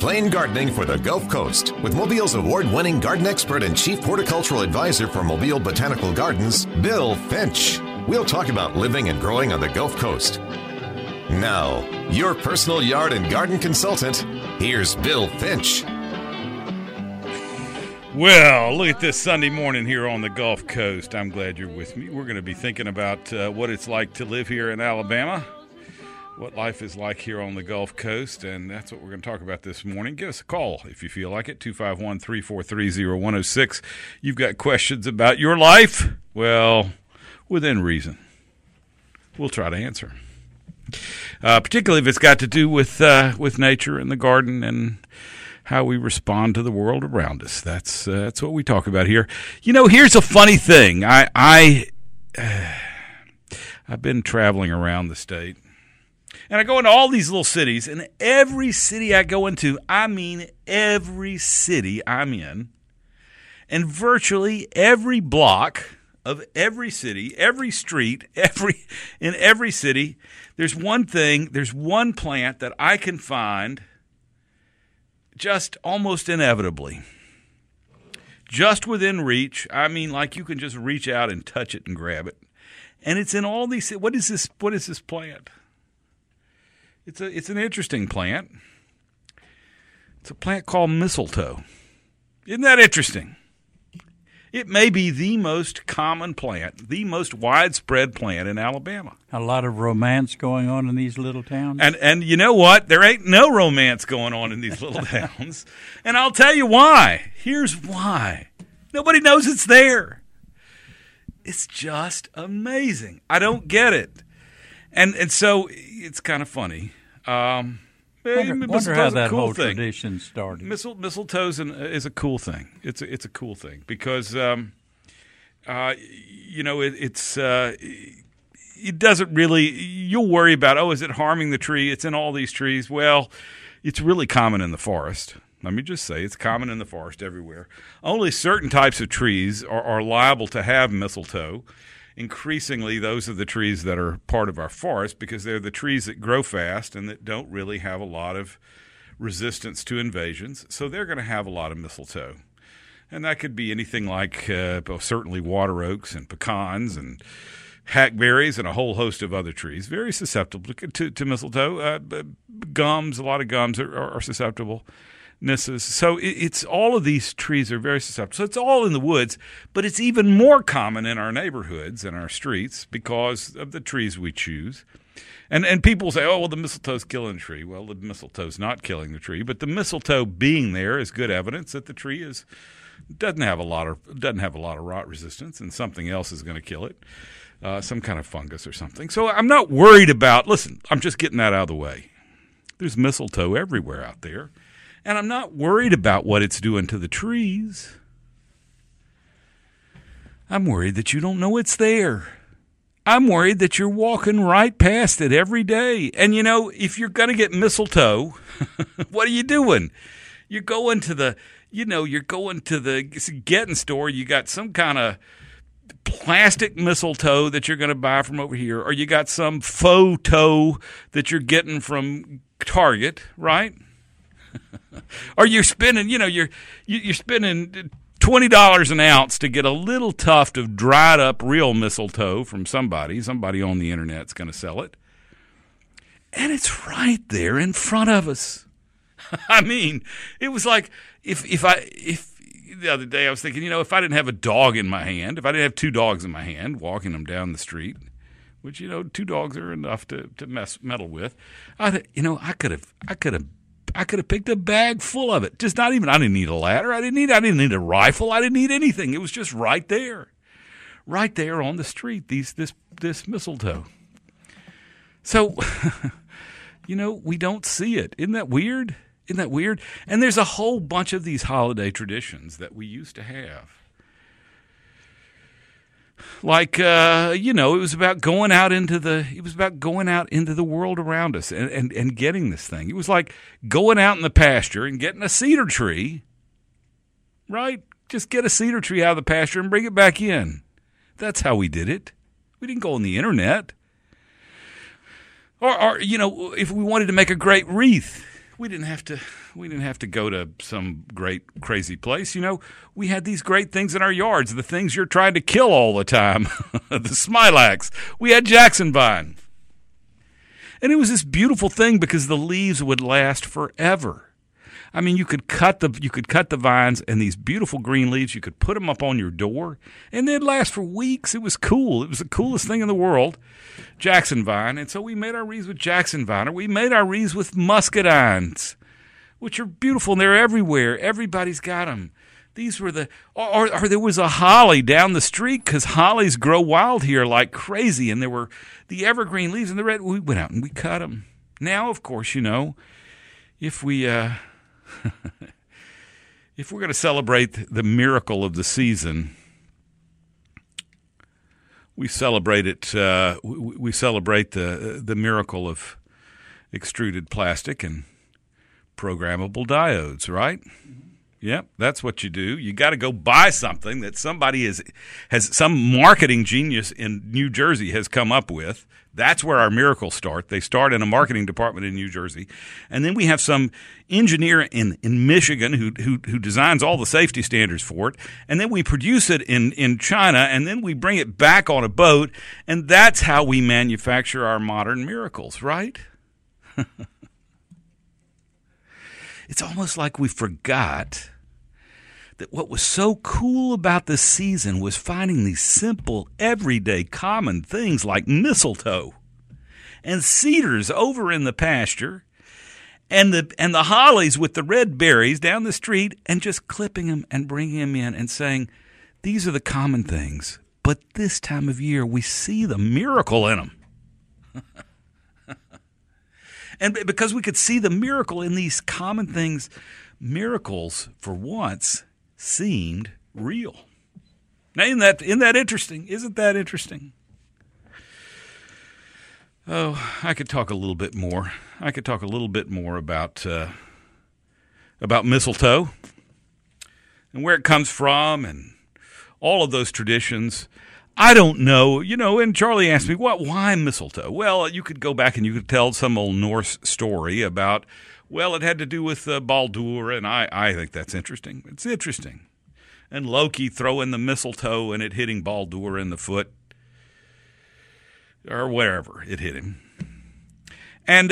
Plain Gardening for the Gulf Coast with Mobile's award-winning garden expert and chief horticultural advisor for Mobile Botanical Gardens, Bill Finch. We'll talk about living and growing on the Gulf Coast. Now, your personal yard and garden consultant, here's Bill Finch. Well, look at this Sunday morning here on the Gulf Coast. I'm glad you're with me. We're going to be thinking about what it's like to live here in Alabama, what life is like here on the Gulf Coast, and that's what we're going to talk about this morning. Give us a call if you feel like it, 251-343-0106. You've got questions about your life? Well, within reason. We'll try to answer. Particularly if it's got to do with nature and the garden and how we respond to the world around us. That's what we talk about here. You know, here's a funny thing. I've been traveling around the state, and I go into all these little cities, and every city I go into, I mean every city I'm in, and virtually every block of every city, every street, in every city, there's one plant that I can find just almost inevitably, just within reach. I mean, like you can just reach out and touch it and grab it, and it's in all these. What is this plant? It's an interesting plant. It's a plant called mistletoe. Isn't that interesting? It may be the most common plant, the most widespread plant in Alabama. A lot of romance going on in these little towns. And you know what? There ain't no romance going on in these little towns. And I'll tell you why. Here's why. Nobody knows it's there. It's just amazing. I don't get it. And so it's kind of funny. Wonder how that whole tradition started. Mistletoe is a cool thing. It's a cool thing because it doesn't really. You'll worry about, is it harming the tree? It's in all these trees. Well, it's really common in the forest. Let me just say, it's common in the forest everywhere. Only certain types of trees are liable to have mistletoe. Increasingly, those are the trees that are part of our forest because they're the trees that grow fast and that don't really have a lot of resistance to invasions. So they're going to have a lot of mistletoe. And that could be anything like certainly water oaks and pecans and hackberries and a whole host of other trees. Very susceptible to mistletoe. Gums, a lot of gums are susceptible. So it's all of these trees are very susceptible. So it's all in the woods, but it's even more common in our neighborhoods and our streets because of the trees we choose. And people say, the mistletoe's killing the tree. Well, the mistletoe's not killing the tree, but the mistletoe being there is good evidence that the tree doesn't have a lot of rot resistance, and something else is going to kill it, some kind of fungus or something. So I'm not worried about. Listen, I'm just getting that out of the way. There's mistletoe everywhere out there. And I'm not worried about what it's doing to the trees. I'm worried that you don't know it's there. I'm worried that you're walking right past it every day. And, if you're going to get mistletoe, what are you doing? You're going to the getting store. You got some kind of plastic mistletoe that you're going to buy from over here, or you got some faux toe that you're getting from Target, right? Or you're spending, you're spending $20 an ounce to get a little tuft of dried up real mistletoe from somebody. Somebody on the internet's going to sell it, and it's right there in front of us. I mean, it was like if the other day I was thinking, if I didn't have a dog in my hand, if I didn't have two dogs in my hand, walking them down the street, which two dogs are enough to meddle with, I could have picked a bag full of it. I didn't need a ladder. I didn't need a rifle. I didn't need anything. It was just right there on the street. This mistletoe. So, we don't see it. Isn't that weird? And there's a whole bunch of these holiday traditions that we used to have. Like, it was about going out into the world around us and getting this thing. It was like going out in the pasture and getting a cedar tree, right? Just get a cedar tree out of the pasture and bring it back in. That's how we did it. We didn't go on the internet. Or if we wanted to make a great wreath, We didn't have to go to some great crazy place. We had these great things in our yards, the things you're trying to kill all the time, the smilax. We had Jackson vine. And it was this beautiful thing because the leaves would last forever. I mean, you could cut the vines, and these beautiful green leaves, you could put them up on your door, and they'd last for weeks. It was cool. It was the coolest thing in the world, Jackson vine. And so we made our wreaths with Jackson vine, or we made our wreaths with muscadines, which are beautiful, and they're everywhere. Everybody's got them. These were or there was a holly down the street, because hollies grow wild here like crazy, and there were the evergreen leaves and the red. We went out and we cut them. Now, of course, if we if we're going to celebrate the miracle of the season, we celebrate it. We celebrate the miracle of extruded plastic and programmable diodes, right? Yep, that's what you do. You got to go buy something that somebody has some marketing genius in New Jersey has come up with. That's where our miracles start. They start in a marketing department in New Jersey. And then we have some engineer in Michigan who designs all the safety standards for it. And then we produce it in China, and then we bring it back on a boat. And that's how we manufacture our modern miracles, right? It's almost like we forgot that what was so cool about this season was finding these simple, everyday, common things like mistletoe and cedars over in the pasture and the hollies with the red berries down the street, and just clipping them and bringing them in and saying, these are the common things, but this time of year we see the miracle in them. And because we could see the miracle in these common things, miracles, for once, seemed real. Now, isn't that interesting? Isn't that interesting? Oh, I could talk a little bit more. I could talk a little bit more about mistletoe and where it comes from and all of those traditions. I don't know, and Charlie asked me, why mistletoe? Well, you could go back and you could tell some old Norse story about, it had to do with Baldur, and I think that's interesting. It's interesting. And Loki throwing the mistletoe and it hitting Baldur in the foot, or wherever it hit him. And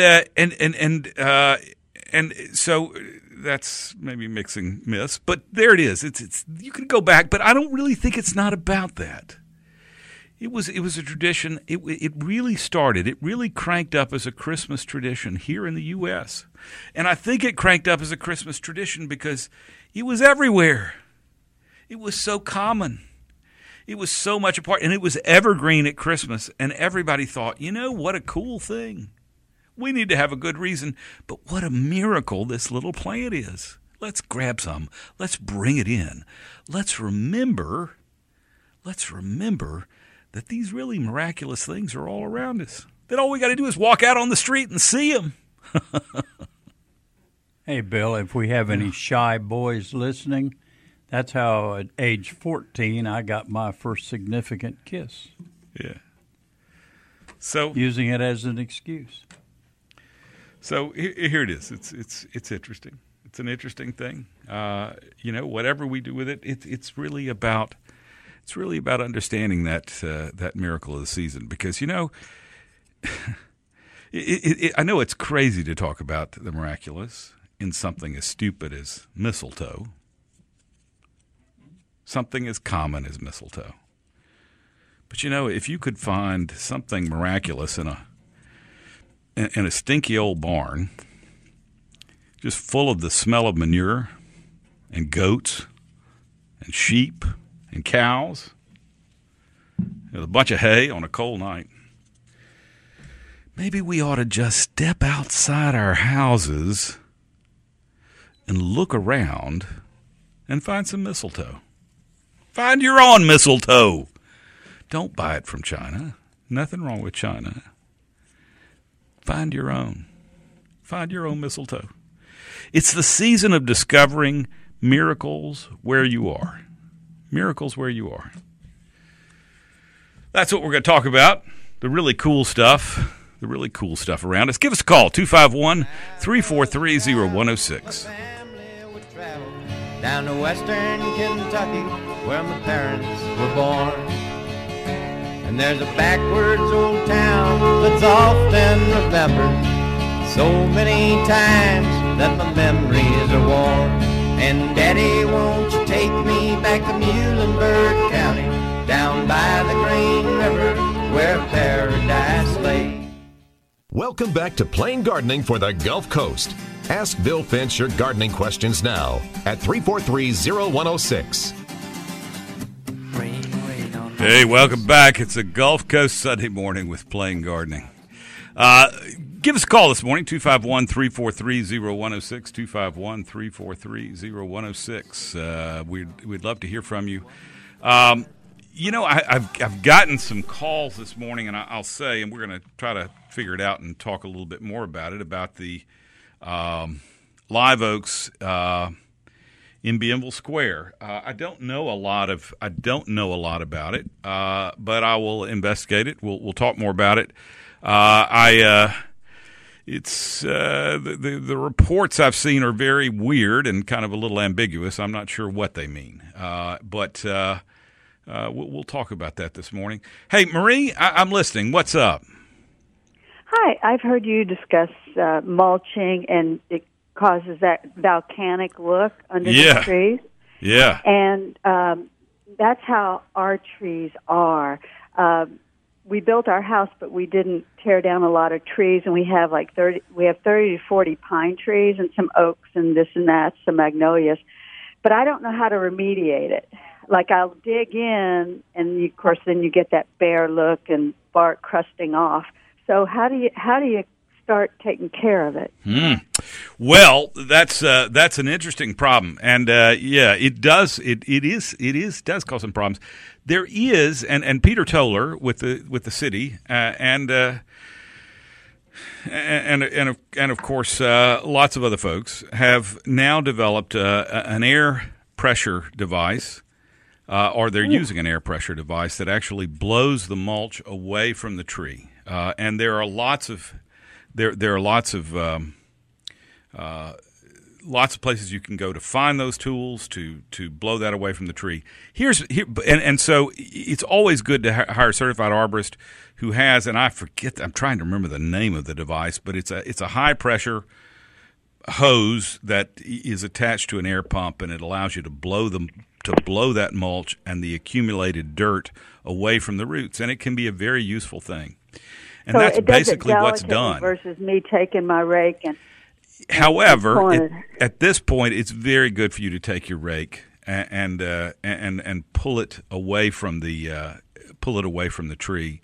so that's maybe mixing myths, but there it is. It's you could go back, but I don't really think it's not about that. It was a tradition. It really started. It really cranked up as a Christmas tradition here in the U.S. And I think it cranked up as a Christmas tradition because it was everywhere. It was so common. It was so much a part. And it was evergreen at Christmas. And everybody thought, what a cool thing. We need to have a good reason. But what a miracle this little plant is. Let's grab some. Let's bring it in. Let's remember that these really miraculous things are all around us. That all we got to do is walk out on the street and see them. Hey, Bill, if we have any shy boys listening, that's how at age 14 I got my first significant kiss. Yeah. So using it as an excuse. So here it is. It's interesting. It's an interesting thing. Whatever we do with it, it's really about understanding that miracle of the season, because I know it's crazy to talk about the miraculous in something as stupid as mistletoe, something as common as mistletoe. But if you could find something miraculous in a stinky old barn, just full of the smell of manure and goats and sheep and cows, a bunch of hay on a cold night, maybe we ought to just step outside our houses and look around and find some mistletoe. Find your own mistletoe. Don't buy it from China. Nothing wrong with China. Find your own. Find your own mistletoe. It's the season of discovering miracles where you are. Miracles where you are. That's what we're going to talk about. The really cool stuff the really cool stuff around us. Give us a call, 251-343-0106. Down to western Kentucky, where my parents were born. And there's a backwards old town that's often remembered so many times that my memories are worn. And Daddy, won't you take me back to Muhlenberg County, down by the Green River, where paradise lay. Welcome back to Plain Gardening for the Gulf Coast. Ask Bill Finch your gardening questions now at 343-0106. Hey, welcome back. It's a Gulf Coast Sunday morning with Plain Gardening. Give us a call this morning, 251-343-0106, 251-343-0106. We'd love to hear from you. I've gotten some calls this morning, and I'll say, and we're going to try to figure it out and talk a little bit more about it, about the live oaks in Bienville Square. I don't know a lot about it, but I will investigate it. We'll talk more about it. It's the reports I've seen are very weird and kind of a little ambiguous. I'm not sure what they mean, but we'll talk about that this morning. Hey, Marie, I'm listening. What's up? Hi, I've heard you discuss mulching, and it causes that volcanic look under the trees. Yeah. And that's how our trees are. We built our house, but we didn't tear down a lot of trees, and we have 30 to 40 pine trees and some oaks and this and that, some magnolias. But I don't know how to remediate it. Like, I'll dig in, and of course then you get that bare look and bark crusting off. So how do you start taking care of it? Well, that's an interesting problem, and it does does cause some problems. There is, and Peter Toller with the city, and of course lots of other folks have now developed an air pressure device, or they're using an air pressure device that actually blows the mulch away from the tree. And there are lots of places you can go to find those tools to blow that away from the tree. So it's always good to hire a certified arborist who has, and I'm trying to remember the name of the device, but it's a high pressure hose that is attached to an air pump, and it allows you to blow that mulch and the accumulated dirt away from the roots, and it can be a very useful thing. And so that's basically what's done. Versus me taking my rake and. However, at this point, it's very good for you to take your rake and pull it away from the tree,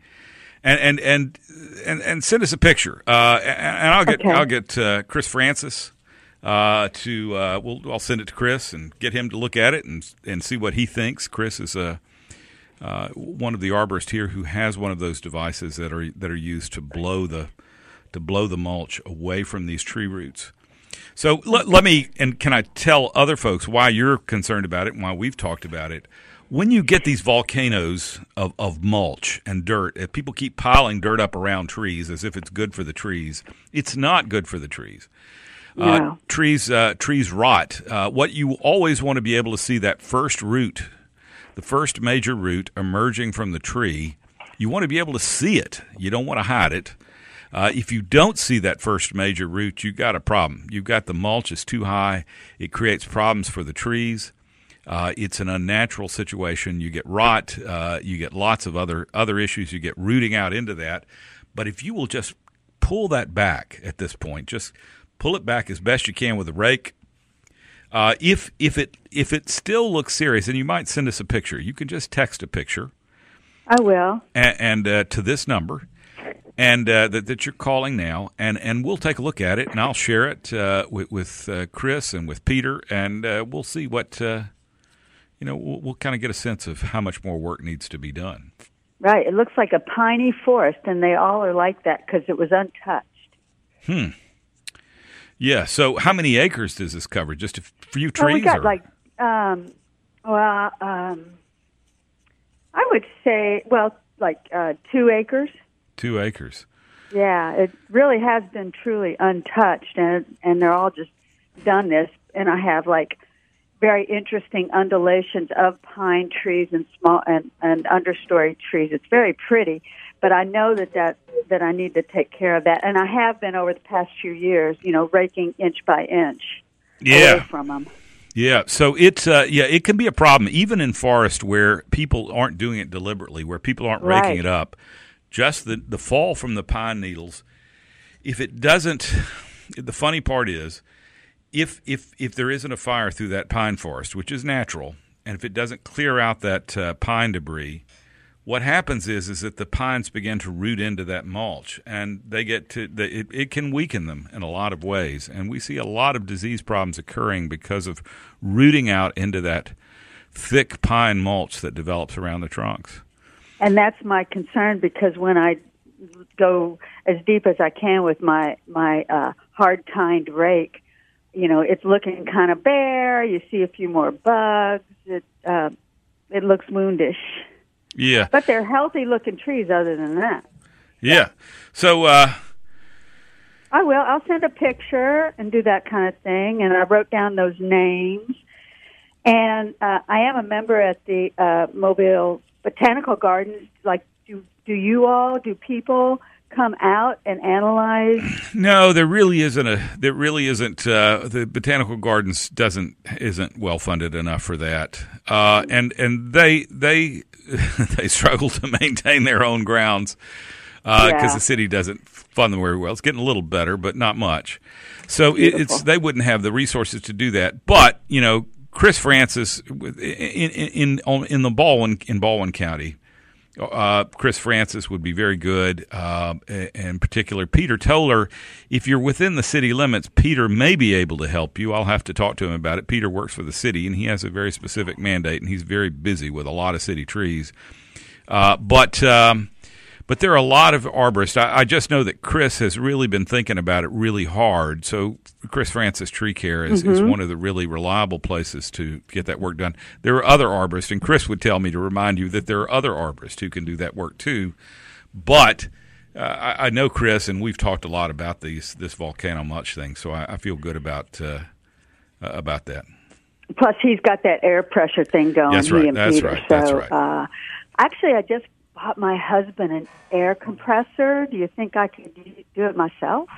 and send us a picture. And I'll get Chris Francis I'll send it to Chris and get him to look at it and see what he thinks. Chris is one of the arborists here who has one of those devices that are used to blow the mulch away from these tree roots. So let me, and can I tell other folks why you're concerned about it and why we've talked about it? When you get these volcanoes of mulch and dirt, if people keep piling dirt up around trees as if it's good for the trees, it's not good for the trees. No. Trees rot. What you always want to be able to see, that first root, the first major root emerging from the tree, you want to be able to see it. You don't want to hide it. If you don't see that first major root, you've got a problem. You've got the mulch is too high. It creates problems for the trees. It's an unnatural situation. You get rot. You get lots of other issues. You get rooting out into that. But if you will just pull that back at this point, just pull it back as best you can with a rake. If it still looks serious, and you might send us a picture, you can just text a picture. I will. And to this number. And that you're calling now, and we'll take a look at it, and I'll share it with Chris and with Peter, and we'll see what we'll kind of get a sense of how much more work needs to be done. Right. It looks like a piney forest, and they all are like that because it was untouched. Yeah. So, how many acres does this cover? Just a few trees? Well, we got I would say 2 acres. 2 acres. Yeah, it really has been truly untouched, and they're all just done this. And I have like very interesting undulations of pine trees and small and understory trees. It's very pretty, but I know that I need to take care of that, and I have been over the past few years, raking inch by inch away from them. Yeah, so it can be a problem even in forest where people aren't doing it deliberately, where people aren't raking it up. Just the fall from the pine needles. If it doesn't, the funny part is, if there isn't a fire through that pine forest, which is natural, and if it doesn't clear out that pine debris, what happens is that the pines begin to root into that mulch, and they get to it can weaken them in a lot of ways, and we see a lot of disease problems occurring because of rooting out into that thick pine mulch that develops around the trunks. And that's my concern, because when I go as deep as I can with my hard-tined rake, it's looking kind of bare. You see a few more bugs. It looks woundish. Yeah. But they're healthy-looking trees other than that. Yeah. So I will. I'll send a picture and do that kind of thing. And I wrote down those names. And I am a member at the Mobile Botanical Gardens. Like, do people come out and analyze? No, there really isn't. The Botanical Gardens isn't well funded enough for that, and they they struggle to maintain their own grounds because the city doesn't fund them very well. It's getting a little better, but not much. So they wouldn't have the resources to do that. But Chris Francis in Baldwin County. Chris Francis would be very good, in particular Peter Toller. If you're within the city limits, Peter may be able to help you. I'll have to talk to him about it. Peter works for the city, and he has a very specific mandate, and he's very busy with a lot of city trees. But there are a lot of arborists. I just know that Chris has really been thinking about it really hard. So Chris Francis Tree Care is one of the really reliable places to get that work done. There are other arborists, and Chris would tell me to remind you that there are other arborists who can do that work too. But I know Chris, and we've talked a lot about this volcano mulch thing, so I feel good about that. Plus, he's got that air pressure thing going. That's right. That's right. So, that's right. Actually, I just bought my husband an air compressor. Do you think I could do it myself?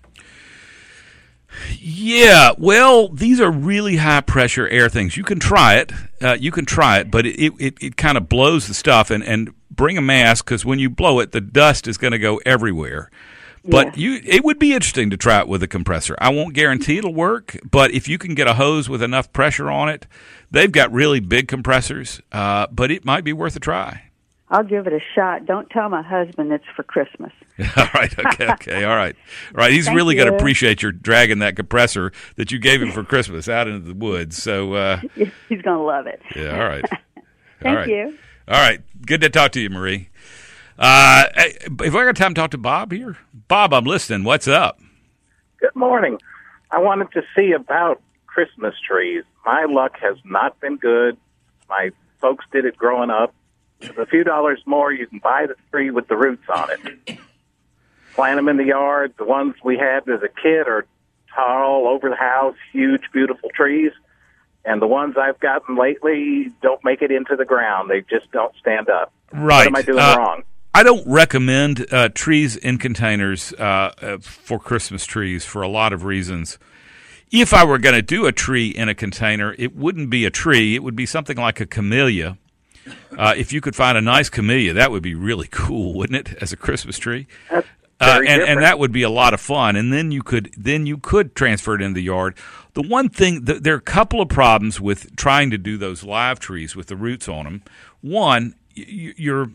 Yeah, well, these are really high-pressure air things. You can try it. But it kind of blows the stuff. And bring a mask, because when you blow it, the dust is going to go everywhere. But it would be interesting to try it with a compressor. I won't guarantee it'll work, but if you can get a hose with enough pressure on it, they've got really big compressors, but it might be worth a try. I'll give it a shot. Don't tell my husband it's for Christmas. All right. Okay. All right. He's really going to appreciate your dragging that compressor that you gave him for Christmas out into the woods. So he's going to love it. Yeah. All right. Thank you. All right. Good to talk to you, Marie. If I got time to talk to Bob here, Bob, I'm listening. What's up? Good morning. I wanted to see about Christmas trees. My luck has not been good. My folks did it growing up. For a few dollars more, you can buy the tree with the roots on it. Plant them in the yard. The ones we had as a kid are tall, over the house, huge, beautiful trees. And the ones I've gotten lately don't make it into the ground. They just don't stand up. Right. What am I doing wrong? I don't recommend trees in containers for Christmas trees for a lot of reasons. If I were going to do a tree in a container, it wouldn't be a tree. It would be something like a camellia. If you could find a nice camellia, that would be really cool, wouldn't it, as a Christmas tree? And that would be a lot of fun. And then you could transfer it into the yard. The one thing, there are a couple of problems with trying to do those live trees with the roots on them. One, you're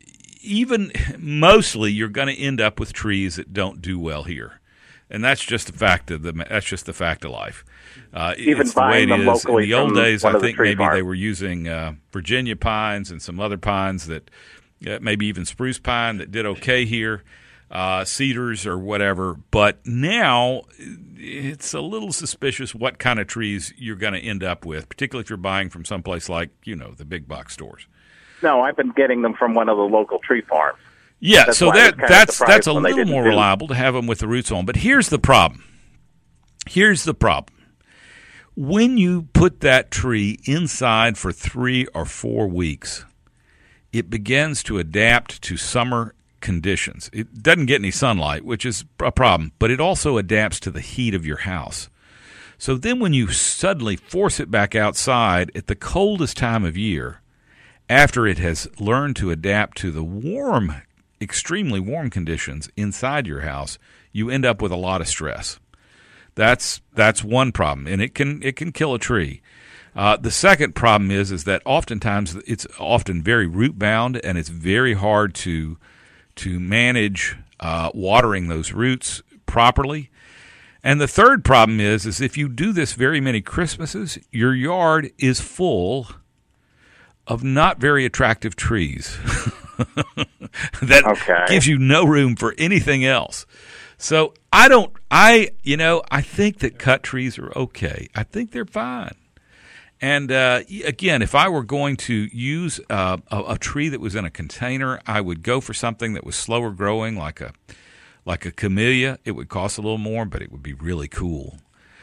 mostly going to end up with trees that don't do well here. And that's just the fact of life. Even it's the way it them is. locally In the old days, I think maybe farms. they were using Virginia pines and some other pines that maybe even spruce pine that did okay here, cedars or whatever. But now it's a little suspicious what kind of trees you're going to end up with, particularly if you're buying from someplace like the big box stores. No, I've been getting them from one of the local tree farms. Yeah, That's so why I was kinda that's surprised a when they little didn't more do- reliable to have them with the roots on. But here's the problem. When you put that tree inside for 3 or 4 weeks, it begins to adapt to summer conditions. It doesn't get any sunlight, which is a problem, but it also adapts to the heat of your house. So then when you suddenly force it back outside at the coldest time of year, after it has learned to adapt to the warm, extremely warm conditions inside your house, you end up with a lot of stress. That's one problem, and it can kill a tree. The second problem is that oftentimes it's often very root bound, and it's very hard to manage watering those roots properly. And the third problem is if you do this very many Christmases, your yard is full of not very attractive trees that gives you no room for anything else. So I think that cut trees are okay. I think they're fine. And again, if I were going to use a tree that was in a container, I would go for something that was slower growing, like a camellia. It would cost a little more, but it would be really cool.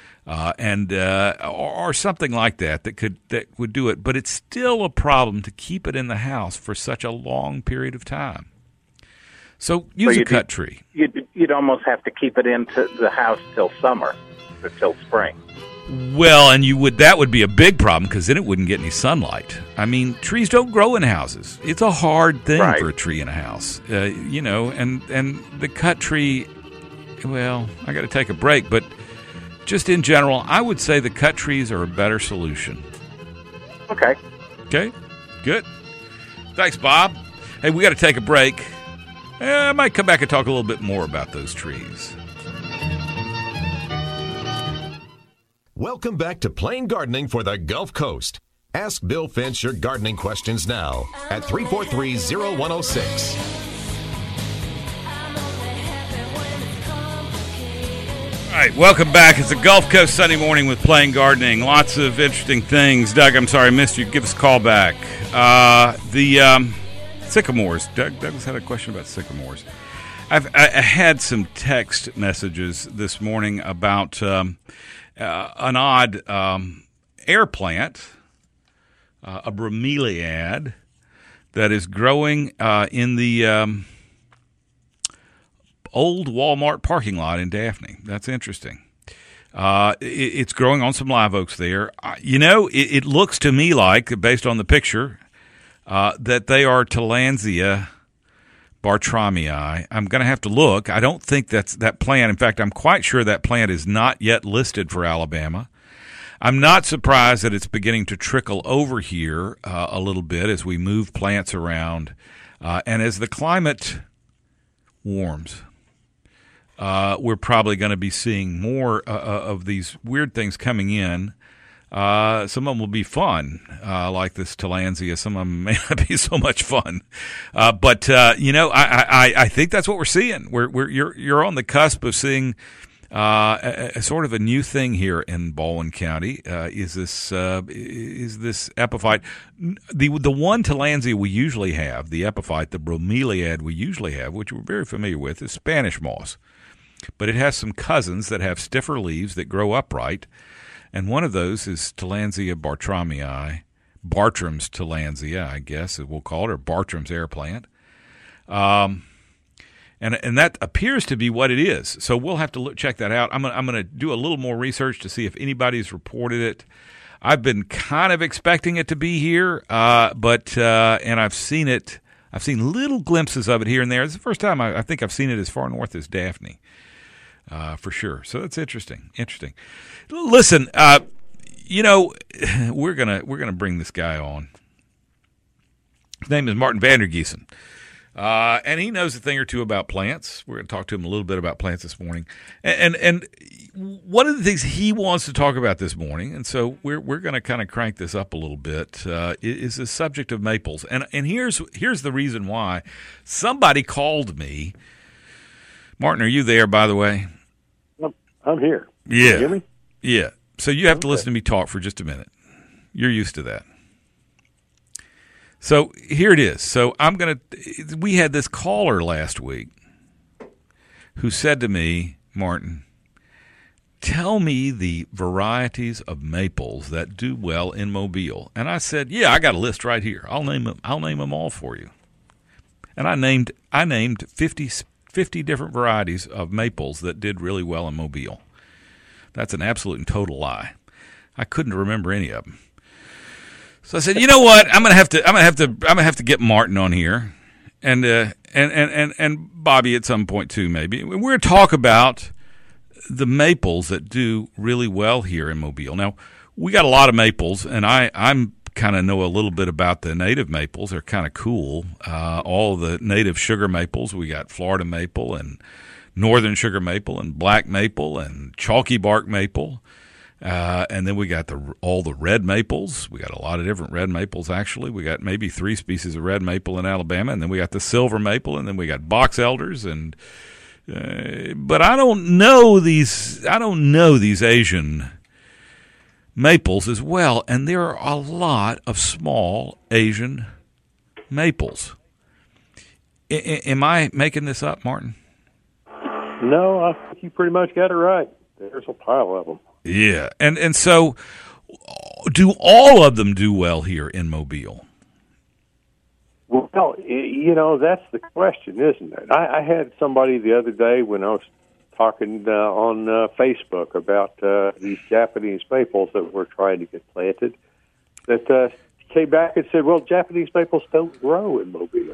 Or something like that would do it. But it's still a problem to keep it in the house for such a long period of time. So use a cut tree. You'd almost have to keep it into the house till summer or till spring. Well, and that would be a big problem because then it wouldn't get any sunlight. I mean, trees don't grow in houses. It's a hard thing for a tree in a house, and the cut tree, well, I got to take a break, but just in general, I would say the cut trees are a better solution. Okay, good. Thanks, Bob. Hey, we got to take a break. I might come back and talk a little bit more about those trees. Welcome back to Plain Gardening for the Gulf Coast. Ask Bill Finch your gardening questions now at 343-0106. All right, welcome back. It's the Gulf Coast Sunday morning with Plain Gardening. Lots of interesting things. Doug, I'm sorry I missed you. Give us a call back. The sycamores. Douglas had a question about sycamores. I had some text messages this morning about an odd air plant, a bromeliad, that is growing in the old Walmart parking lot in Daphne. That's interesting. It's growing on some live oaks there. It looks to me like, based on the picture, that they are Tillandsia bartramii. I'm going to have to look. I don't think that's that plant. In fact, I'm quite sure that plant is not yet listed for Alabama. I'm not surprised that it's beginning to trickle over here a little bit as we move plants around. And as the climate warms, we're probably going to be seeing more of these weird things coming in. Some of them will be fun, like this Tillandsia. Some of them may not be so much fun, but I think that's what we're seeing. You're on the cusp of seeing a sort of a new thing here in Baldwin County. Is this epiphyte? The one Tillandsia we usually have, the epiphyte, the bromeliad we usually have, which we're very familiar with, is Spanish moss, but it has some cousins that have stiffer leaves that grow upright. And one of those is Tillandsia bartramii, Bartram's Tillandsia, I guess we'll call it, or Bartram's air plant. And that appears to be what it is. So we'll have to check that out. I'm going to do a little more research to see if anybody's reported it. I've been kind of expecting it to be here, but I've seen it. I've seen little glimpses of it here and there. It's the first time I think I've seen it as far north as Daphne. For sure. So that's interesting. Listen, we're gonna bring this guy on. His name is Martin Vandergiesen, and he knows a thing or two about plants. We're going to talk to him a little bit about plants this morning, and one of the things he wants to talk about this morning, and so we're going to kind of crank this up a little bit, is the subject of maples, and here's the reason why. Somebody called me. Martin, are you there? By the way. I'm here. Yeah. Can you hear me? Yeah. So you have to listen to me talk for just a minute. You're used to that. So here it is. So we had this caller last week who said to me, Martin, tell me the varieties of maples that do well in Mobile. And I said, yeah, I got a list right here. I'll name them all for you. And I named 50 different varieties of maples that did really well in Mobile. That's an absolute and total lie. I couldn't remember any of them. So I said, you know what? I'm gonna have to get Martin on here, and Bobby at some point too, maybe. We're going to talk about the maples that do really well here in Mobile. Now, we got a lot of maples, and I'm kind of know a little bit about the native maples. They're kind of cool. All the native sugar maples. We got Florida maple and northern sugar maple and black maple and chalky bark maple. And then we got all the red maples. We got a lot of different red maples, actually. We got maybe 3 species of red maple in Alabama, and then we got the silver maple, and then we got box elders. And but I don't know these Asian maples as well, and there are a lot of small Asian maples. Am I making this up, Martin? No, I think you pretty much got it right. There's a pile of them. Yeah, and so do all of them do well here in Mobile? Well, that's the question, isn't it? I had somebody the other day when I was talking on Facebook about these Japanese maples that we're trying to get planted that came back and said, well, Japanese maples don't grow in Mobile.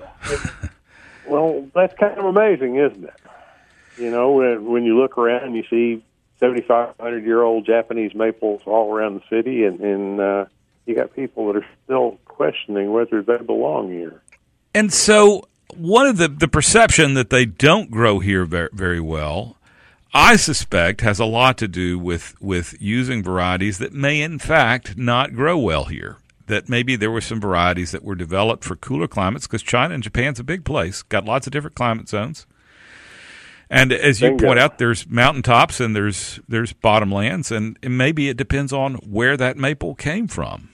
Well, that's kind of amazing, isn't it? When you look around and you see 7,500-year-old Japanese maples all around the city, and you got people that are still questioning whether they belong here. And so one of the perception that they don't grow here very, very well, I suspect, has a lot to do with using varieties that may, in fact, not grow well here. That maybe there were some varieties that were developed for cooler climates, because China and Japan's a big place, got lots of different climate zones. And as you point out, there's mountaintops and there's bottomlands, and maybe it depends on where that maple came from.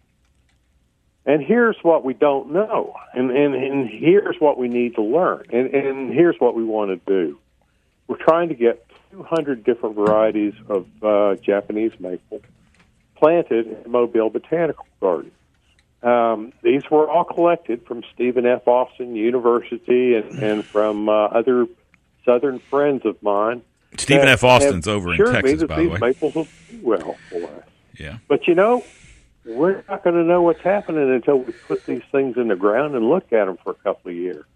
And here's what we don't know, and here's what we need to learn, and here's what we want to do. We're trying to get 200 different varieties of Japanese maple planted in Mobile Botanical Gardens. These were all collected from Stephen F. Austin University and from other Southern friends of mine. Stephen F. Austin's over in Texas, by the way. These maples will do well for us. Yeah. But, we're not going to know what's happening until we put these things in the ground and look at them for a couple of years.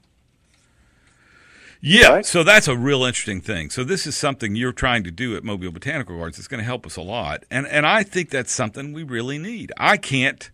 Yeah, right? So that's a real interesting thing. So this is something you're trying to do at Mobile Botanical Gardens. It's going to help us a lot. And I think that's something we really need. I can't...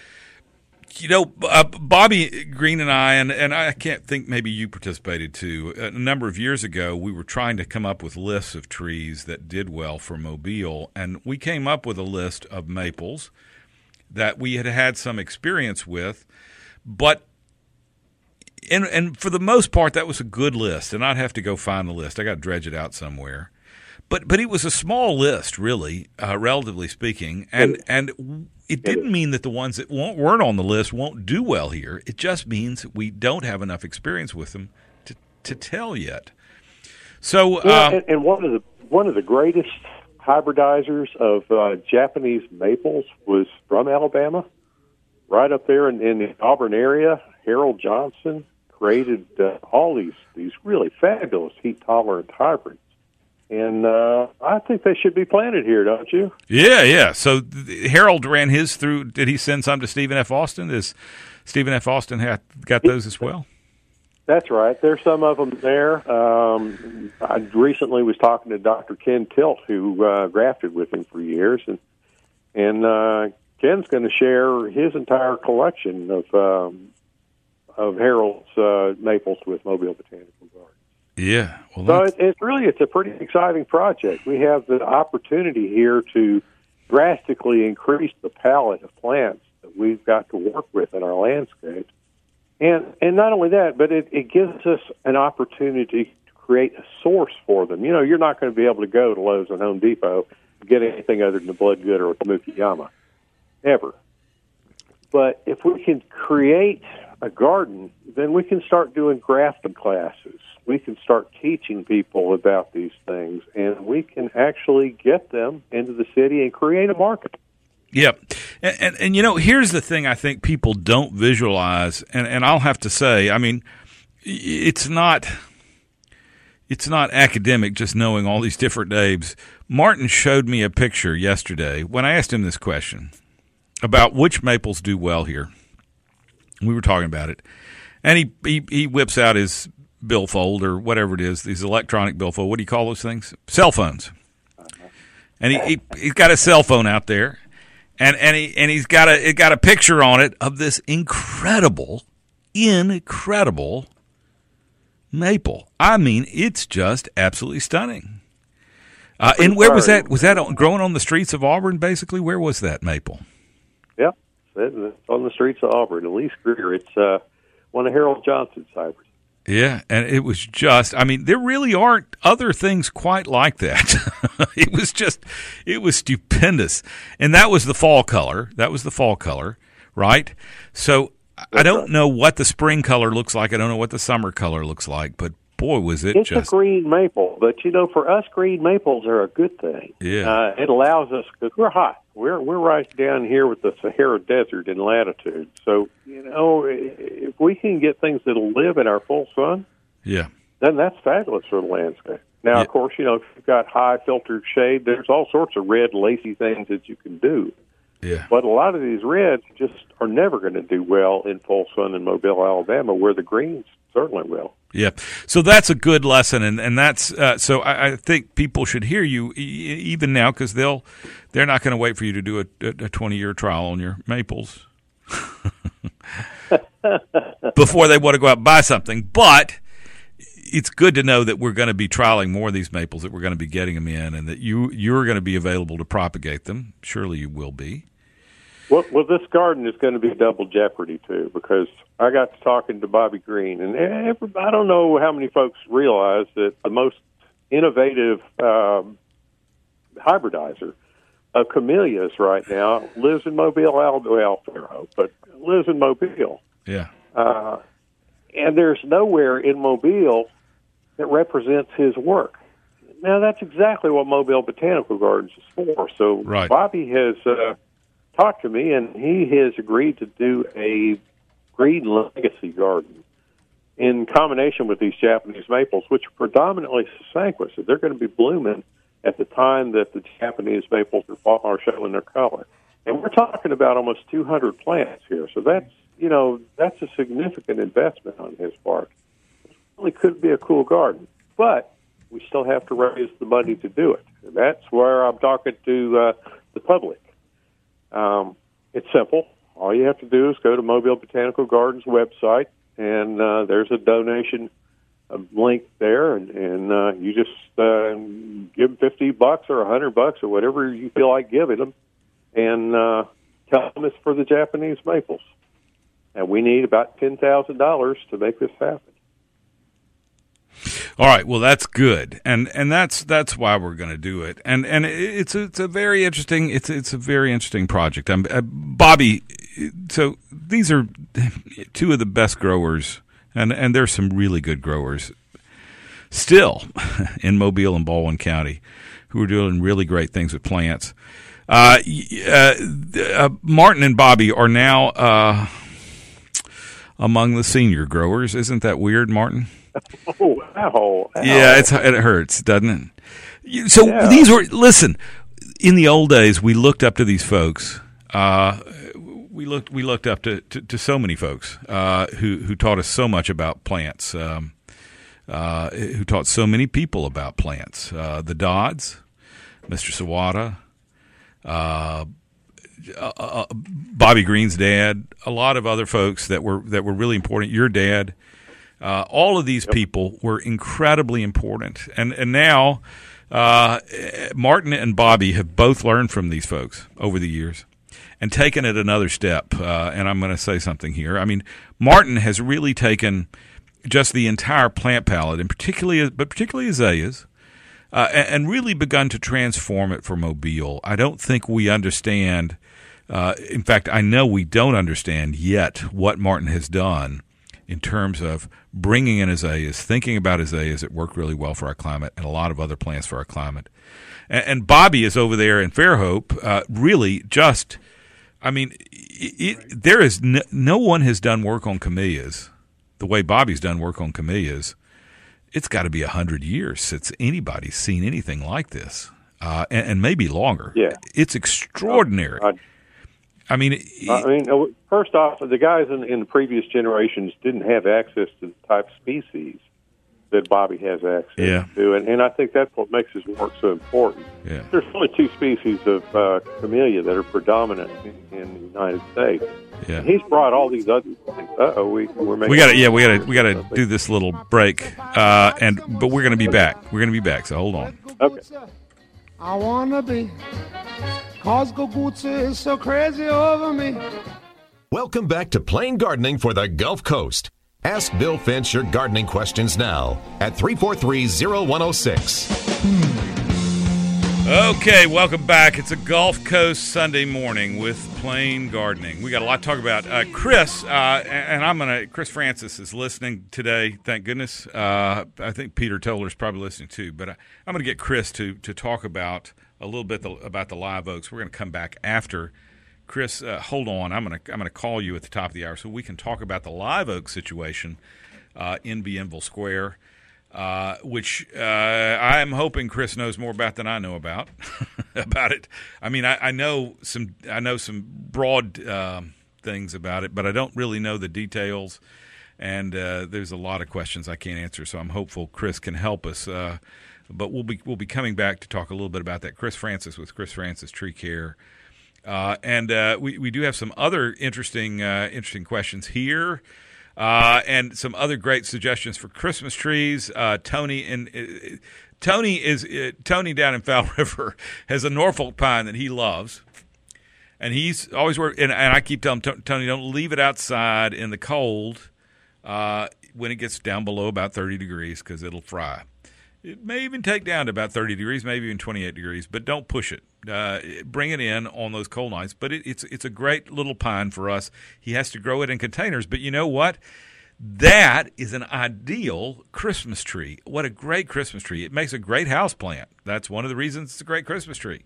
Bobby Green and I can't think maybe you participated too. A number of years ago, we were trying to come up with lists of trees that did well for Mobile, and we came up with a list of maples that we had some experience with, but and for the most part, that was a good list, and I'd have to go find the list. I got to dredge it out somewhere. But it was a small list, really, relatively speaking, and it didn't mean that the ones that weren't on the list won't do well here. It just means we don't have enough experience with them to tell yet. So, and one of the greatest hybridizers of Japanese maples was from Alabama, right up there in the Auburn area. Harold Johnson created all these really fabulous heat-tolerant hybrids. And I think they should be planted here, don't you? Yeah. So Harold ran his through. Did he send some to Stephen F. Austin? Does Stephen F. Austin got those as well? That's right. There's some of them there. I recently was talking to Dr. Ken Tilt, who grafted with him for years, and Ken's going to share his entire collection of Harold's maples with Mobile Botanical Gardens. Yeah. Well, so it's a pretty exciting project. We have the opportunity here to drastically increase the palette of plants that we've got to work with in our landscape. And not only that, but it gives us an opportunity to create a source for them. You're not going to be able to go to Lowe's and Home Depot and get anything other than the Bloodgood or the Mukiyama, ever. But if we can create a garden, then we can start doing grafting classes. We can start teaching people about these things, and we can actually get them into the city and create a market. Yep. And you know, here's the thing I think people don't visualize, and I'll have to say, I mean, it's not academic just knowing all these different names. Martin showed me a picture yesterday when I asked him this question about which maples do well here. We were talking about it. And he whips out his billfold or whatever it is, these electronic billfold. What do you call those things? Cell phones. And he's got a cell phone out there, and he's got a picture on it of this incredible maple. I mean, it's just absolutely stunning. And where was that? Was that growing on the streets of Auburn, basically? Where was that maple? Yeah, it's on the streets of Auburn. Elise Greer. It's one of Harold Johnson's hybrids. Yeah, and it was just, I mean, there really aren't other things quite like that. It was stupendous. And that was the fall color. Right? So I don't know what the spring color looks like. I don't know what the summer color looks like, but boy, was it it's a green maple. But, you know, for us, green maples are a good thing. Yeah. It allows us, because we're hot. We're right down here with the Sahara Desert in latitude. So, you know, if we can get things that'll live in our full sun, yeah, then that's fabulous for the landscape. Now, Of course, you know, if you've got high filtered shade, there's all sorts of red, lacy things that you can do. Yeah. But a lot of these reds just are never going to do well in full sun in Mobile, Alabama, where the greens certainly will. Yeah, so that's a good lesson, and that's so I think people should hear you even now, because they're not going to wait for you to do a 20-year trial on your maples before they want to go out and buy something. But it's good to know that we're going to be trialing more of these maples, that we're going to be getting them in, and that you're going to be available to propagate them. Surely you will be. Well, this garden is going to be double jeopardy, too, because I got to talking to Bobby Green, and I don't know how many folks realize that the most innovative hybridizer of camellias right now lives in Mobile, Alabama, but lives in Mobile. Yeah. And there's nowhere in Mobile that represents his work. Now, that's exactly what Mobile Botanical Gardens is for. So right. Bobby has talked to me, and he has agreed to do a green legacy garden in combination with these Japanese maples, which are predominantly sasanquas. So they're going to be blooming at the time that the Japanese maples are showing their color. And we're talking about almost 200 plants here. So that's a significant investment on his part. It really could be a cool garden, but we still have to raise the money to do it. And that's where I'm talking to the public. It's simple. All you have to do is go to Mobile Botanical Gardens website, and there's a donation link there, and you just give them $50 or $100 or whatever you feel like giving them, and tell them it's for the Japanese maples. And we need about $10,000 to make this happen. All right, well, that's good, and that's why we're going to do it, and it's a very interesting project. Bobby. So these are two of the best growers, and there's some really good growers still in Mobile and Baldwin County who are doing really great things with plants. Martin and Bobby are now among the senior growers. Isn't that weird, Martin? Oh, ow. Yeah, it hurts, doesn't it? So yeah. These were, listen, in the old days, we looked up to these folks. We looked up to so many folks who taught us so much about plants, who taught so many people about plants. The Dodds, Mr. Sawada, Bobby Green's dad, a lot of other folks that were really important. Your dad. All of these people were incredibly important, and now Martin and Bobby have both learned from these folks over the years and taken it another step. And I'm going to say something here. I mean, Martin has really taken just the entire plant palette, and particularly azaleas, and really begun to transform it for Mobile. I don't think we understand In fact, I know we don't understand yet what Martin has done in terms of bringing in azaleas, thinking about azaleas that work really well for our climate, and a lot of other plants for our climate. And Bobby is over there in Fairhope, really just, I mean, there is no one has done work on camellias the way Bobby's done work on camellias. It's got to be 100 years since anybody's seen anything like this, and maybe longer. Yeah. It's extraordinary. First off, the guys in the previous generations didn't have access to the type of species that Bobby has access to, and I think that's what makes his work so important. Yeah. There's only 2 species of camellia that are predominant in the United States. Yeah. He's brought all these other things. We're making. We gotta do this little break, but we're gonna be back. We're gonna be back. So hold on. Okay. I wanna be, 'cause Gugutsu is so crazy over me. Welcome back to Plain Gardening for the Gulf Coast. Ask Bill Finch your gardening questions now at 343-0106. Okay, welcome back. It's a Gulf Coast Sunday morning with Plain Gardening. We got a lot to talk about. Chris, Chris Francis is listening today, thank goodness. I think Peter Toller's probably listening too, but I'm going to get Chris to talk about a little bit about the live oaks. We're going to come back after. Chris, hold on. I'm going to call you at the top of the hour so we can talk about the live oak situation in Bienville Square. Which I am hoping Chris knows more about than I know about it. I mean, I know some broad things about it, but I don't really know the details. And there's a lot of questions I can't answer, so I'm hopeful Chris can help us. But we'll be coming back to talk a little bit about that. Chris Francis with Chris Francis Tree Care, and we do have some other interesting questions here. And some other great suggestions for Christmas trees. Tony down in Fowl River has a Norfolk pine that he loves, and he's always working. And I keep telling him, Tony, don't leave it outside in the cold when it gets down below about 30 degrees because it'll fry. It may even take down to about 30 degrees, maybe even 28 degrees, but don't push it. Bring it in on those cold nights. But it's a great little pine for us. He has to grow it in containers. But you know what? That is an ideal Christmas tree. What a great Christmas tree. It makes a great house plant. That's one of the reasons it's a great Christmas tree.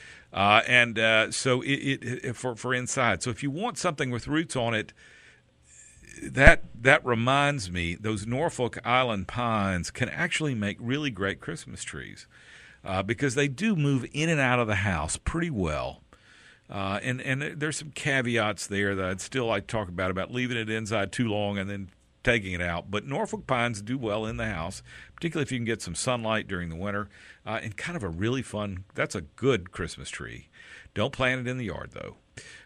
So for inside. So if you want something with roots on it, that reminds me, those Norfolk Island pines can actually make really great Christmas trees because they do move in and out of the house pretty well. And there's some caveats there that I'd still like to talk about leaving it inside too long and then taking it out. But Norfolk pines do well in the house, particularly if you can get some sunlight during the winter. And kind of a really fun, that's a good Christmas tree. Don't plant it in the yard, though.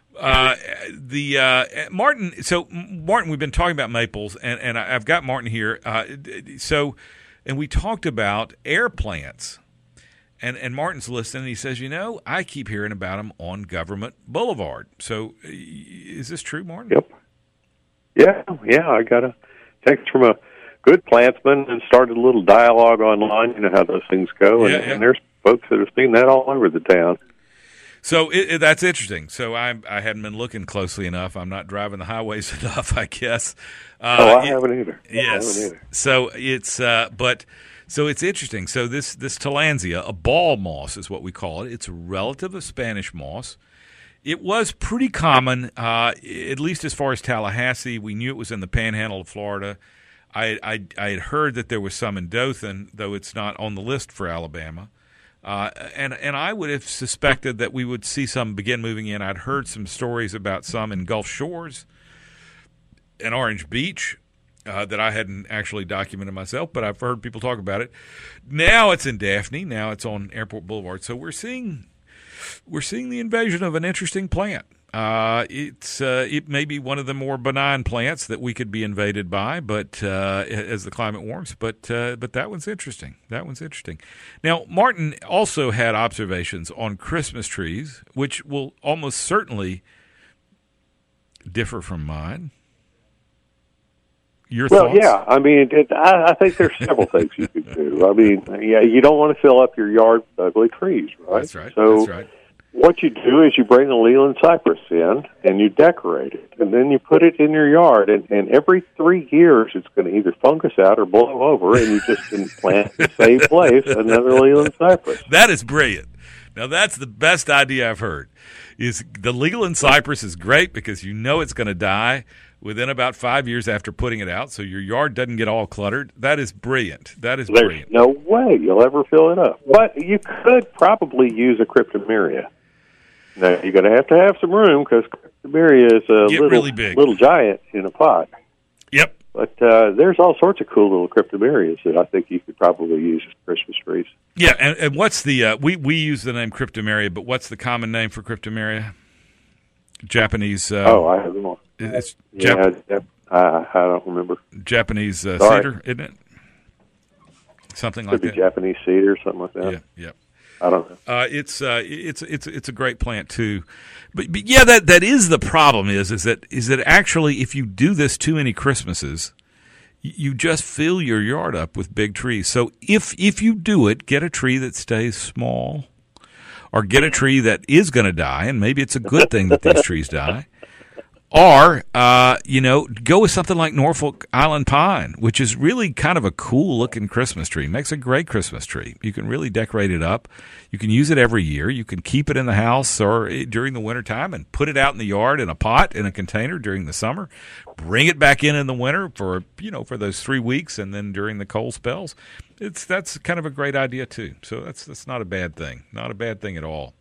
Martin, we've been talking about maples, and I've got Martin here. And we talked about air plants, and Martin's listening, and he says, I keep hearing about them on Government Boulevard. So is this true, Martin? Yep. Yeah, I got a text from a good plantsman and started a little dialogue online. You know how those things go, and there's folks that have seen that all over the town. So that's interesting. So I hadn't been looking closely enough. I'm not driving the highways enough, I guess. I haven't either. Yes. So it's it's interesting. So this Tillandsia, a ball moss is what we call it. It's a relative of Spanish moss. It was pretty common, at least as far as Tallahassee. We knew it was in the Panhandle of Florida. I had heard that there was some in Dothan, though it's not on the list for Alabama. And I would have suspected that we would see some begin moving in. I'd heard some stories about some in Gulf Shores and Orange Beach that I hadn't actually documented myself, but I've heard people talk about it. Now it's in Daphne. Now it's on Airport Boulevard. So we're seeing the invasion of an interesting plant. It may be one of the more benign plants that we could be invaded by, but as the climate warms. But that one's interesting. Now, Martin also had observations on Christmas trees, which will almost certainly differ from mine. Your thoughts? Yeah. I mean, I think there's several things you could do. I mean, you don't want to fill up your yard with ugly trees, right? That's right. So, That's right. what you do is you bring the Leland cypress in and you decorate it, and then you put it in your yard, and every 3 years it's going to either fungus out or blow over, and you just can plant in the same place another Leland cypress. That is brilliant. Now, that's the best idea I've heard. Is the Leland cypress is great because you know it's going to die within about 5 years after putting it out, so your yard doesn't get all cluttered. That is brilliant. That is brilliant. There's no way you'll ever fill it up. But you could probably use a cryptomeria. Now, you're going to have some room because cryptomeria is a really big. Little giant in a pot. Yep. But there's all sorts of cool little cryptomerias that I think you could probably use as Christmas trees. Yeah, and what's the we use the name cryptomeria, but what's the common name for cryptomeria? Japanese. I have no. It's I don't remember. Japanese cedar, isn't it? Something like that. Could be Japanese cedar, something like that. Yeah. I don't know. It's a great plant too, but yeah, that is the problem. Is that actually if you do this too many Christmases, you just fill your yard up with big trees. So if you do it, get a tree that stays small, or get a tree that is going to die, and maybe it's a good thing that these trees die. Or, go with something like Norfolk Island Pine, which is really kind of a cool-looking Christmas tree. Makes a great Christmas tree. You can really decorate it up. You can use it every year. You can keep it in the house or during the wintertime and put it out in the yard in a pot, in a container during the summer. Bring it back in the winter for those 3 weeks, and then during the cold spells. That's kind of a great idea, too. So that's not a bad thing. Not a bad thing at all.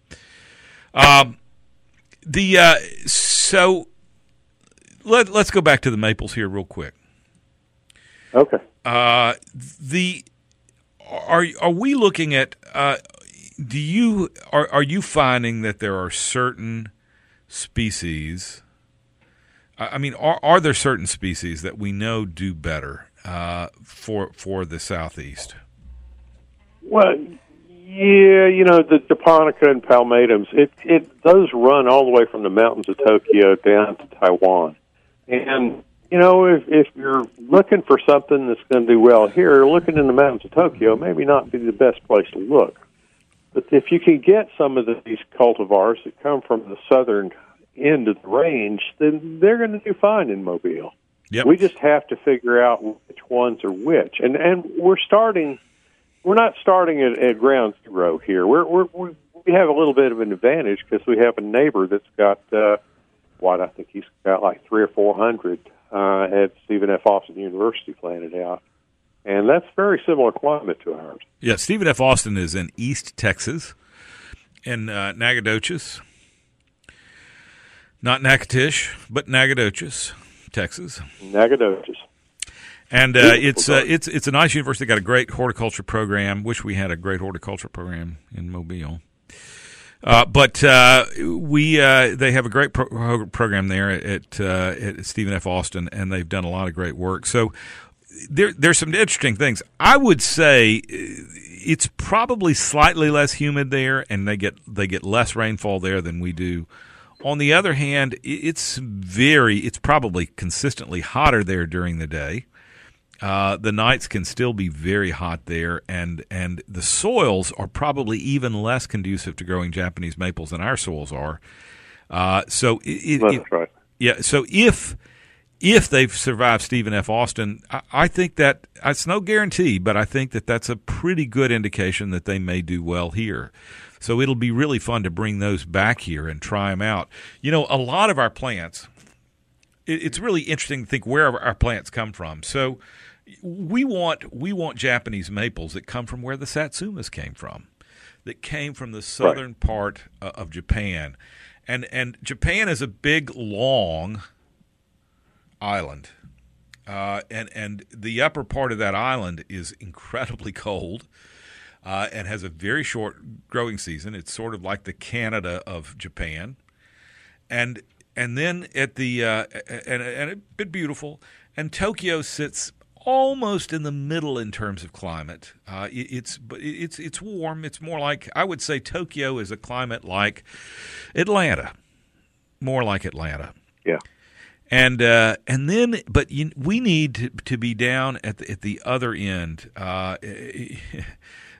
Let's go back to the maples here real quick. Okay. Are we looking at? Are you finding that there are certain species? Are there certain species that we know do better for the Southeast? Well, yeah, the japonica and palmatums. Those run all the way from the mountains of Tokyo down to Taiwan. And, if you're looking for something that's going to do well here, looking in the mountains of Tokyo may not be the best place to look. But if you can get some of these cultivars that come from the southern end of the range, then they're going to do fine in Mobile. Yep. We just have to figure out which ones are which. And we're not starting at ground zero here. We have a little bit of an advantage because we have a neighbor that's got I think he's got like 300 or 400 at Stephen F. Austin University planted out. And that's very similar climate to ours. Yeah, Stephen F. Austin is in East Texas, in Nacogdoches. Not Natchitoches, but Nacogdoches, Texas. Nacogdoches. And it's a nice university. Got a great horticulture program. Wish we had a great horticulture program in Mobile. But they have a great program there at Stephen F. Austin, and they've done a lot of great work. So there's some interesting things. I would say it's probably slightly less humid there, and they get less rainfall there than we do. On the other hand, it's probably consistently hotter there during the day. The nights can still be very hot there, and the soils are probably even less conducive to growing Japanese maples than our soils are. That's right. Yeah. So if they've survived Stephen F. Austin, I think that it's no guarantee, but I think that that's a pretty good indication that they may do well here. So it'll be really fun to bring those back here and try them out. A lot of our plants. It's really interesting to think where our plants come from. So we want Japanese maples that come from where the Satsumas came from, that came from the southern part of Japan. And Japan is a big, long island. And the upper part of that island is incredibly cold and has a very short growing season. It's sort of like the Canada of Japan. And then at the and a bit beautiful. And Tokyo sits almost in the middle in terms of climate. It's warm. It's more like, I would say Tokyo is a climate like Atlanta, more like Atlanta. Yeah. And then, but we need to be down at the other end.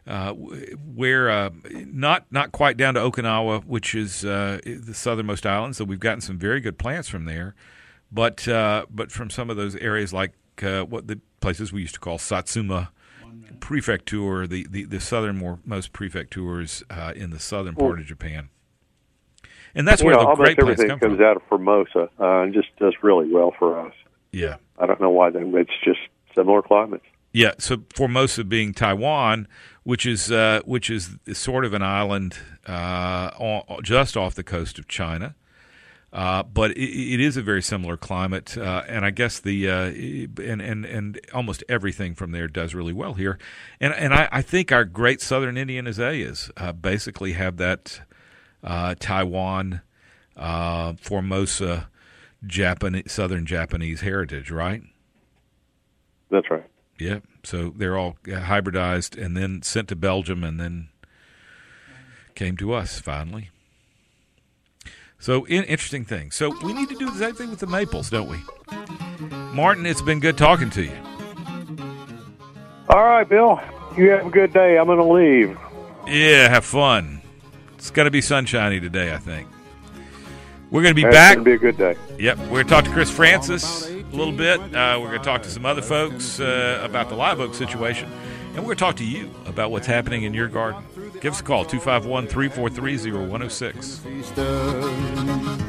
where not quite down to Okinawa, which is the southernmost island. So we've gotten some very good plants from there, but from some of those areas like what the places we used to call Satsuma Prefecture, the southernmost prefectures in the southern part of Japan. And that's where the great plants come from. Everything comes out of Formosa and just does really well for us. Yeah. I don't know why. It's just similar climates. Yeah, so Formosa being Taiwan, which is sort of an island just off the coast of China, but it is a very similar climate, and I guess and almost everything from there does really well here, and I think our great southern Indian azaleas basically have that Taiwan, Formosa, southern Japanese heritage, right? That's right. Yeah, so they're all hybridized and then sent to Belgium and then came to us finally. So, interesting thing. So, we need to do the same thing with the maples, don't we? Martin, it's been good talking to you. All right, Bill. You have a good day. I'm going to leave. Yeah, have fun. It's going to be sunshiny today, I think. We're going to be back. It's going to be a good day. Yep, we're going to talk to Chris Francis a little bit. We're going to talk to some other folks about the live oak situation. And we're going to talk to you about what's happening in your garden. Give us a call, 251-343-0106.